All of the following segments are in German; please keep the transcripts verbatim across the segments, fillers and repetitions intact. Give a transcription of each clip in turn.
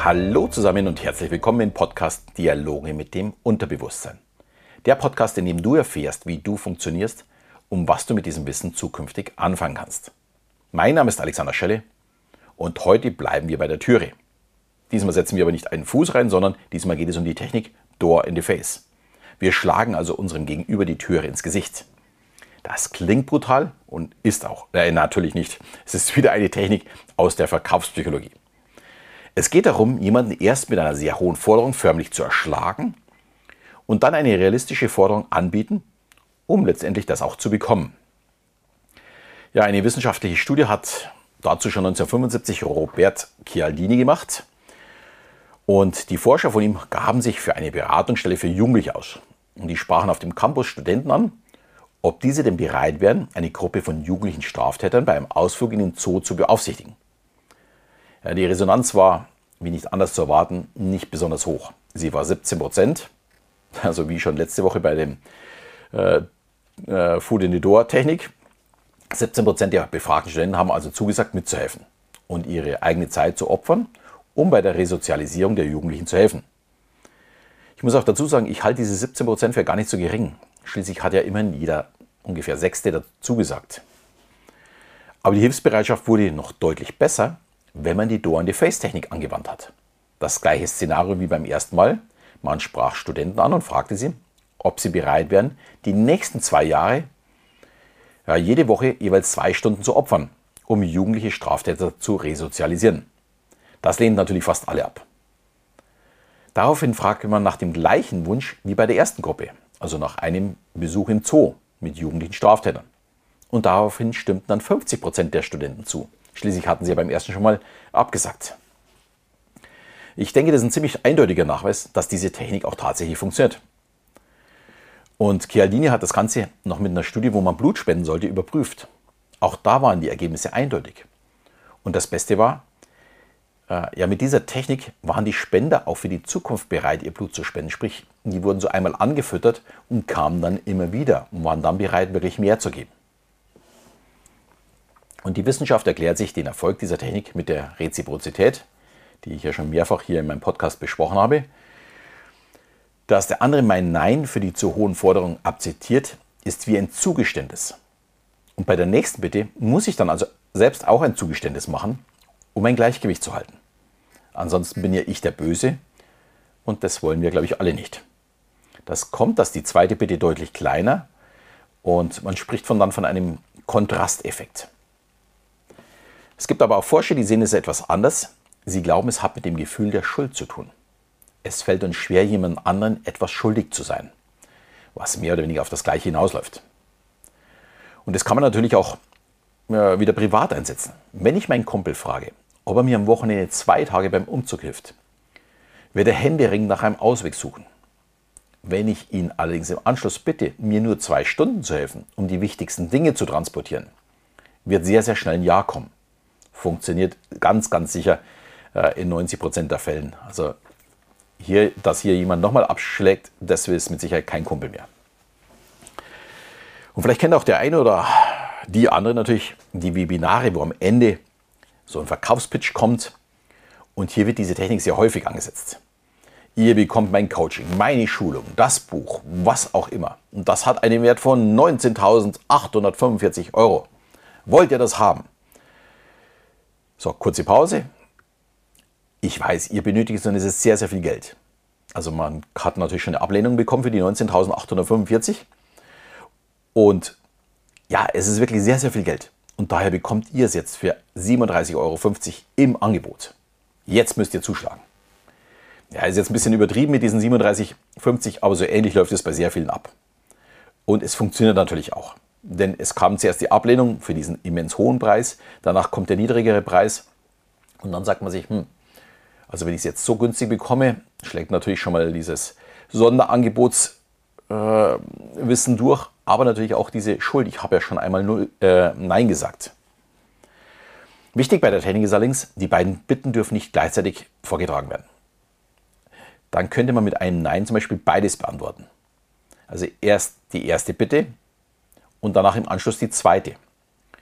Hallo zusammen und herzlich willkommen im Podcast Dialoge mit dem Unterbewusstsein. Der Podcast, in dem du erfährst, wie du funktionierst und was du mit diesem Wissen zukünftig anfangen kannst. Mein Name ist Alexander Schelle und heute bleiben wir bei der Türe. Diesmal setzen wir aber nicht einen Fuß rein, sondern diesmal geht es um die Technik Door in the Face. Wir schlagen also unserem Gegenüber die Türe ins Gesicht. Das klingt brutal und ist auch. Äh, natürlich nicht. Es ist wieder eine Technik aus der Verkaufspsychologie. Es geht darum, jemanden erst mit einer sehr hohen Forderung förmlich zu erschlagen und dann eine realistische Forderung anbieten, um letztendlich das auch zu bekommen. Ja, eine wissenschaftliche Studie hat dazu schon neunzehnhundertfünfundsiebzig Robert Cialdini gemacht. Und die Forscher von ihm gaben sich für eine Beratungsstelle für Jugendliche aus. Und die sprachen auf dem Campus Studenten an, ob diese denn bereit wären, eine Gruppe von jugendlichen Straftätern bei einem Ausflug in den Zoo zu beaufsichtigen. Ja, die Resonanz war, wie nicht anders zu erwarten, nicht besonders hoch. Sie war siebzehn Prozent, also wie schon letzte Woche bei dem äh, äh, Foot in the Door Technik. siebzehn Prozent der befragten Studenten haben also zugesagt, mitzuhelfen und ihre eigene Zeit zu opfern, um bei der Resozialisierung der Jugendlichen zu helfen. Ich muss auch dazu sagen, ich halte diese siebzehn Prozent für gar nicht so gering. Schließlich hat ja immerhin jeder ungefähr Sechste dazu gesagt. Aber die Hilfsbereitschaft wurde noch deutlich besser, wenn man die Door-in-the-Face-Technik angewandt hat. Das gleiche Szenario wie beim ersten Mal. Man sprach Studenten an und fragte sie, ob sie bereit wären, die nächsten zwei Jahre ja, jede Woche jeweils zwei Stunden zu opfern, um jugendliche Straftäter zu resozialisieren. Das lehnen natürlich fast alle ab. Daraufhin fragte man nach dem gleichen Wunsch wie bei der ersten Gruppe, also nach einem Besuch im Zoo mit jugendlichen Straftätern. Und daraufhin stimmten dann fünfzig Prozent der Studenten zu. Schließlich hatten sie ja beim ersten schon mal abgesagt. Ich denke, das ist ein ziemlich eindeutiger Nachweis, dass diese Technik auch tatsächlich funktioniert. Und Cialdini hat das Ganze noch mit einer Studie, wo man Blut spenden sollte, überprüft. Auch da waren die Ergebnisse eindeutig. Und das Beste war, äh, ja, mit dieser Technik waren die Spender auch für die Zukunft bereit, ihr Blut zu spenden. Sprich, die wurden so einmal angefüttert und kamen dann immer wieder und waren dann bereit, wirklich mehr zu geben. Und die Wissenschaft erklärt sich den Erfolg dieser Technik mit der Reziprozität, die ich ja schon mehrfach hier in meinem Podcast besprochen habe. Dass der andere mein Nein für die zu hohen Forderungen akzeptiert, ist wie ein Zugeständnis. Und bei der nächsten Bitte muss ich dann also selbst auch ein Zugeständnis machen, um ein Gleichgewicht zu halten. Ansonsten bin ja ich der Böse und das wollen wir, glaube ich, alle nicht. Das kommt, dass die zweite Bitte deutlich kleiner und man spricht von dann von einem Kontrasteffekt. Es gibt aber auch Forscher, die sehen es etwas anders. Sie glauben, es hat mit dem Gefühl der Schuld zu tun. Es fällt uns schwer, jemand anderen etwas schuldig zu sein, was mehr oder weniger auf das Gleiche hinausläuft. Und das kann man natürlich auch äh, wieder privat einsetzen. Wenn ich meinen Kumpel frage, ob er mir am Wochenende zwei Tage beim Umzug hilft, wird er händeringend nach einem Ausweg suchen. Wenn ich ihn allerdings im Anschluss bitte, mir nur zwei Stunden zu helfen, um die wichtigsten Dinge zu transportieren, wird sehr, sehr schnell ein Ja kommen. Funktioniert ganz, ganz sicher äh, in neunzig Prozent der Fällen. Also hier, dass hier jemand nochmal abschlägt, das ist mit Sicherheit kein Kumpel mehr. Und vielleicht kennt auch der eine oder die andere natürlich die Webinare, wo am Ende so ein Verkaufspitch kommt. Und hier wird diese Technik sehr häufig angesetzt. Ihr bekommt mein Coaching, meine Schulung, das Buch, was auch immer. Und das hat einen Wert von neunzehntausendachthundertfünfundvierzig Euro. Wollt ihr das haben? So, kurze Pause. Ich weiß, ihr benötigt es und es ist sehr, sehr viel Geld. Also man hat natürlich schon eine Ablehnung bekommen für die neunzehntausendachthundertfünfundvierzig. Und ja, es ist wirklich sehr, sehr viel Geld. Und daher bekommt ihr es jetzt für siebenunddreißig Euro fünfzig im Angebot. Jetzt müsst ihr zuschlagen. Ja, ist jetzt ein bisschen übertrieben mit diesen siebenunddreißig Euro fünfzig, aber so ähnlich läuft es bei sehr vielen ab. Und es funktioniert natürlich auch. Denn es kam zuerst die Ablehnung für diesen immens hohen Preis, danach kommt der niedrigere Preis und dann sagt man sich, hm, also wenn ich es jetzt so günstig bekomme, schlägt natürlich schon mal dieses Sonderangebotswissen äh, durch, aber natürlich auch diese Schuld. Ich habe ja schon einmal null, äh, Nein gesagt. Wichtig bei der Technik ist allerdings, die beiden Bitten dürfen nicht gleichzeitig vorgetragen werden. Dann könnte man mit einem Nein zum Beispiel beides beantworten. Also erst die erste Bitte und danach im Anschluss die zweite.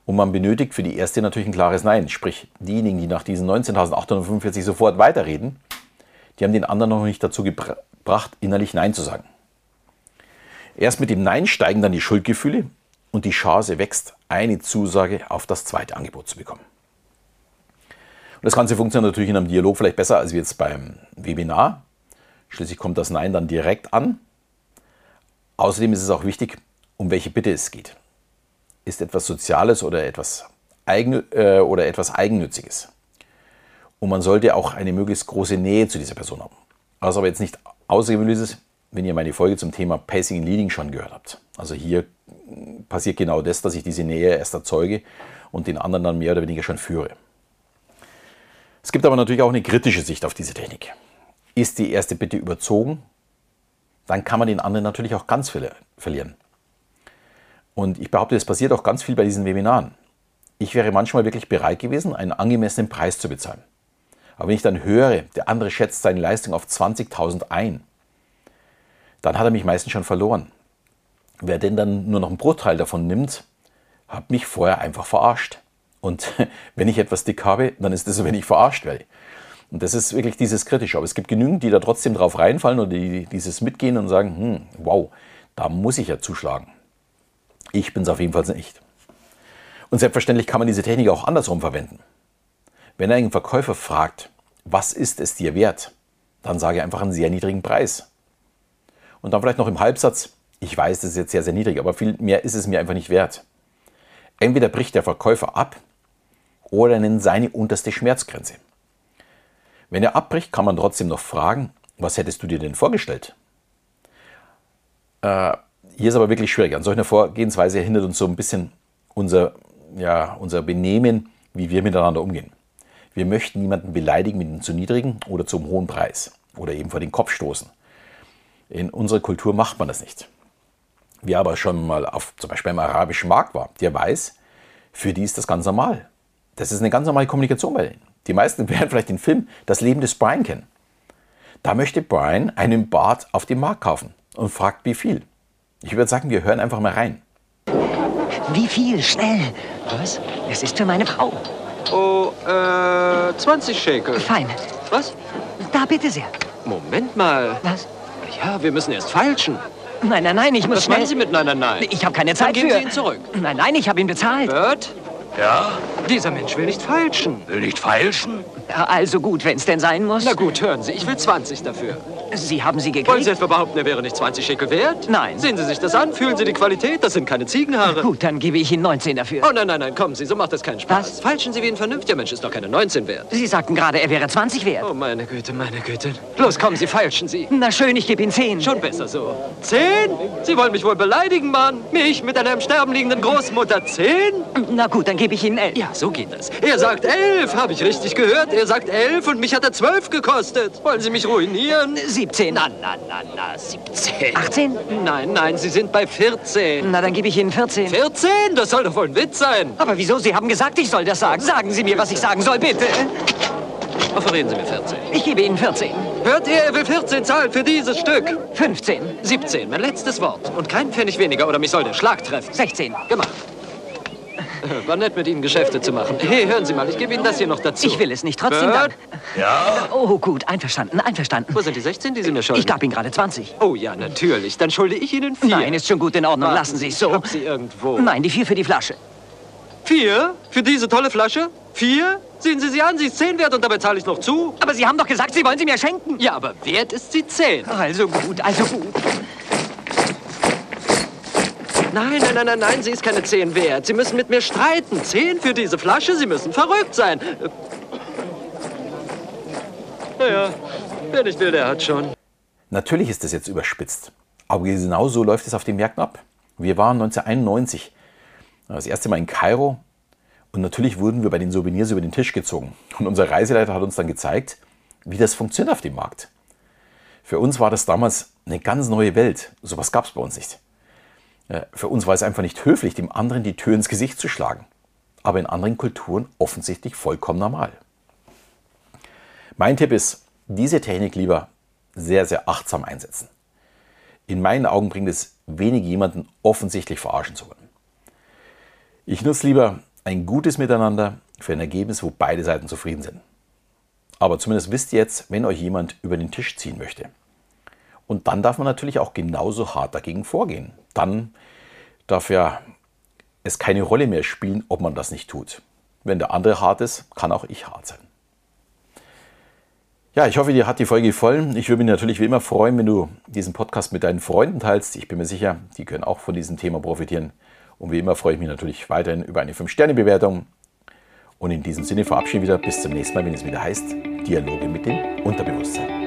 Und man benötigt für die erste natürlich ein klares Nein. Sprich, diejenigen, die nach diesen neunzehntausendachthundertfünfundvierzig sofort weiterreden, die haben den anderen noch nicht dazu gebracht, innerlich Nein zu sagen. Erst mit dem Nein steigen dann die Schuldgefühle und die Chance wächst, eine Zusage auf das zweite Angebot zu bekommen. Und das Ganze funktioniert natürlich in einem Dialog vielleicht besser als jetzt beim Webinar. Schließlich kommt das Nein dann direkt an. Außerdem ist es auch wichtig, um welche Bitte es geht. Ist etwas Soziales oder etwas, Eigen, äh, oder etwas Eigennütziges. Und man sollte auch eine möglichst große Nähe zu dieser Person haben. Was aber jetzt nicht außergewöhnlich ist, wenn ihr meine Folge zum Thema Pacing and Leading schon gehört habt. Also hier passiert genau das, dass ich diese Nähe erst erzeuge und den anderen dann mehr oder weniger schon führe. Es gibt aber natürlich auch eine kritische Sicht auf diese Technik. Ist die erste Bitte überzogen, dann kann man den anderen natürlich auch ganz verlieren. Und ich behaupte, es passiert auch ganz viel bei diesen Webinaren. Ich wäre manchmal wirklich bereit gewesen, einen angemessenen Preis zu bezahlen. Aber wenn ich dann höre, der andere schätzt seine Leistung auf zwanzigtausend ein, dann hat er mich meistens schon verloren. Wer denn dann nur noch einen Bruchteil davon nimmt, hat mich vorher einfach verarscht. Und wenn ich etwas dick habe, dann ist es so, wenn ich verarscht werde. Und das ist wirklich dieses Kritische. Aber es gibt genügend, die da trotzdem drauf reinfallen oder die dieses mitgehen und sagen, hm, wow, da muss ich ja zuschlagen. Ich bin es auf jeden Fall nicht. Und selbstverständlich kann man diese Technik auch andersrum verwenden. Wenn ein Verkäufer fragt, was ist es dir wert, dann sage ich einfach einen sehr niedrigen Preis. Und dann vielleicht noch im Halbsatz, ich weiß, das ist jetzt sehr, sehr niedrig, aber viel mehr ist es mir einfach nicht wert. Entweder bricht der Verkäufer ab oder nennt seine unterste Schmerzgrenze. Wenn er abbricht, kann man trotzdem noch fragen, was hättest du dir denn vorgestellt? Äh, hier ist aber wirklich schwierig. An solcher Vorgehensweise hindert uns so ein bisschen unser, ja, unser Benehmen, wie wir miteinander umgehen. Wir möchten niemanden beleidigen mit einem zu niedrigen oder zum hohen Preis oder eben vor den Kopf stoßen. In unserer Kultur macht man das nicht. Wer aber schon mal auf zum Beispiel im arabischen Markt war, der weiß, für die ist das ganz normal. Das ist eine ganz normale Kommunikation bei denen. Die meisten werden vielleicht den Film Das Leben des Brian kennen. Da möchte Brian einen Bart auf dem Markt kaufen und fragt, wie viel. Ich würde sagen, wir hören einfach mal rein. Wie viel? Schnell. Was? Es ist für meine Frau. Oh, äh, zwanzig Shekel. Fein. Was? Da, bitte sehr. Moment mal. Was? Ja, wir müssen erst feilschen. Nein, nein, nein, ich muss Was schnell... meinen Sie mit nein, nein, nein? Ich habe keine Zeit Dann geben für... Sie ihn zurück. Nein, nein, ich habe ihn bezahlt. Bert? Ja? Dieser Mensch will nicht feilschen. Will nicht feilschen? Ja, also gut, wenn es denn sein muss. Na gut, hören Sie, ich will zwanzig dafür. Sie haben sie Wollen gekriegt? Sie etwa behaupten, er wäre nicht zwanzig Shekel wert? Nein. Sehen Sie sich das an, fühlen Sie die Qualität, das sind keine Ziegenhaare. Gut, dann gebe ich Ihnen neunzehn dafür. Oh nein, nein, nein, kommen Sie, so macht das keinen Spaß. Was? Feilschen Sie wie ein vernünftiger Mensch, ist doch keine neunzehn wert. Sie sagten gerade, er wäre zwanzig wert. Oh meine Güte, meine Güte. Los, kommen Sie, feilschen Sie. Na schön, ich gebe Ihnen zehn. Schon besser so. Zehn? Sie wollen mich wohl beleidigen, Mann? Mich mit einer im Sterben liegenden Großmutter? Zehn? Na gut, dann gebe ich Ihnen elf. Ja, so geht das. Er sagt elf, habe ich richtig gehört? Er sagt elf und mich hat er zwölf gekostet. Wollen Sie mich ruinieren? siebzehn. Na, na, na, na, siebzehn. achtzehn? Nein, nein, Sie sind bei vierzehn. Na, dann gebe ich Ihnen vierzehn. vierzehn? Das soll doch wohl ein Witz sein. Aber wieso? Sie haben gesagt, ich soll das sagen. Sagen Sie mir, was ich sagen soll, bitte. Offerieren Sie mir vierzehn. Ich gebe Ihnen vierzehn. Hört ihr, er will vierzehn zahlen für dieses Stück. fünfzehn. siebzehn, mein letztes Wort. Und kein Pfennig weniger oder mich soll der Schlag treffen. sechzehn. Gemacht. War nett, mit Ihnen Geschäfte zu machen. Hey, hören Sie mal, ich gebe Ihnen das hier noch dazu. Ich will es nicht, trotzdem Bert? Dank. Ja? Oh, gut, einverstanden, einverstanden. Wo sind die sechzehn, die Sie mir schulden? Ich gab Ihnen gerade zwanzig. Oh ja, natürlich. Dann schulde ich Ihnen vier. Nein, ist schon gut in Ordnung. Warten Lassen Sie es ich so. hab Sie irgendwo. Nein, die vier für die Flasche. Vier? Für diese tolle Flasche? Vier? Sehen Sie sie an, sie ist zehn wert und dabei zahle ich noch zu. Aber Sie haben doch gesagt, Sie wollen sie mir schenken. Ja, aber wert ist sie zehn. Also gut, also gut. Nein, nein, nein, nein, nein, sie ist keine zehn wert. Sie müssen mit mir streiten. Zehn für diese Flasche? Sie müssen verrückt sein. Äh, Naja, wer nicht will, der hat schon. Natürlich ist das jetzt überspitzt, aber genau so läuft es auf den Märkten ab. Wir waren neunzehnhunderteinundneunzig das erste Mal in Kairo und natürlich wurden wir bei den Souvenirs über den Tisch gezogen. Und unser Reiseleiter hat uns dann gezeigt, wie das funktioniert auf dem Markt. Für uns war das damals eine ganz neue Welt. Sowas gab es bei uns nicht. Für uns war es einfach nicht höflich, dem anderen die Tür ins Gesicht zu schlagen. Aber in anderen Kulturen offensichtlich vollkommen normal. Mein Tipp ist, diese Technik lieber sehr, sehr achtsam einsetzen. In meinen Augen bringt es wenig, jemanden offensichtlich verarschen zu wollen. Ich nutze lieber ein gutes Miteinander für ein Ergebnis, wo beide Seiten zufrieden sind. Aber zumindest wisst ihr jetzt, wenn euch jemand über den Tisch ziehen möchte. Und dann darf man natürlich auch genauso hart dagegen vorgehen. Dann darf ja es keine Rolle mehr spielen, ob man das nicht tut. Wenn der andere hart ist, kann auch ich hart sein. Ja, ich hoffe, dir hat die Folge gefallen. Ich würde mich natürlich wie immer freuen, wenn du diesen Podcast mit deinen Freunden teilst. Ich bin mir sicher, die können auch von diesem Thema profitieren. Und wie immer freue ich mich natürlich weiterhin über eine fünf Sterne Bewertung. Und in diesem Sinne verabschiede ich wieder bis zum nächsten Mal, wenn es wieder heißt, Dialoge mit dem Unterbewusstsein.